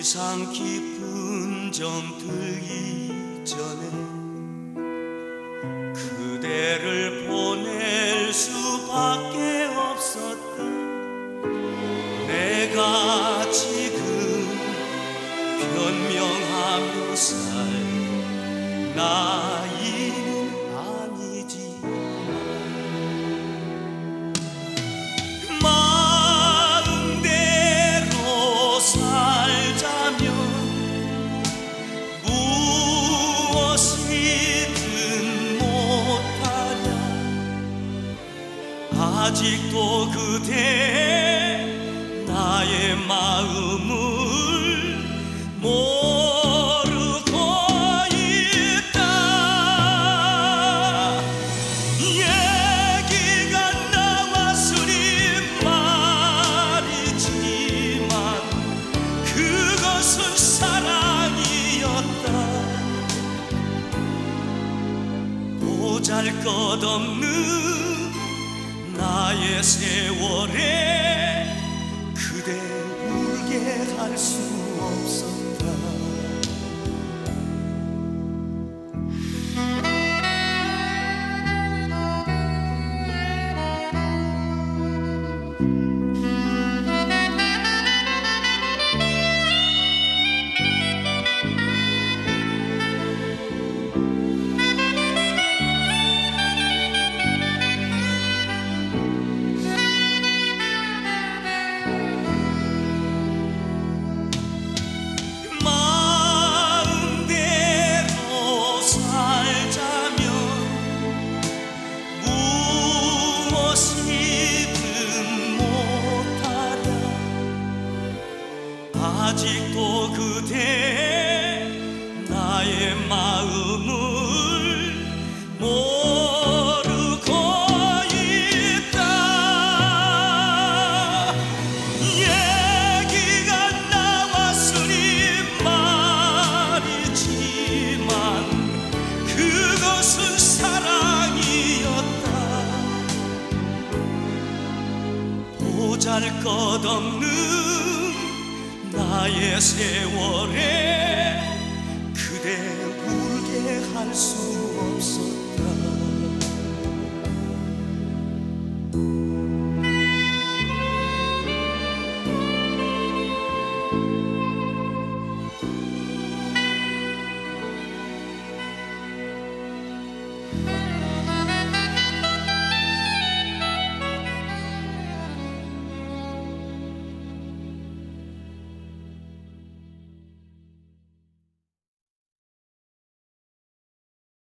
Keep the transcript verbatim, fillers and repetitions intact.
세상 깊은 정들 이전에 그대를 보낼 수밖에 없었다. 내가 지금 변명하며 살 나이는 아니지만 마음대로 살자면 무엇이든 못하랴. 아직도 그대 나의 마음을 모르고 있다. 얘기가 나왔으니 말이지만 그것은 사랑이었다. 보잘것없는 나의 세월에 그대 울게 할 수 없었다. 아직도 그대 나의 마음을 모르고 있다. 얘기가 나왔으니 말이지만 그것은 사랑이었다. 보잘것없는 나의 세월에 그대 울게 할 수 없었다.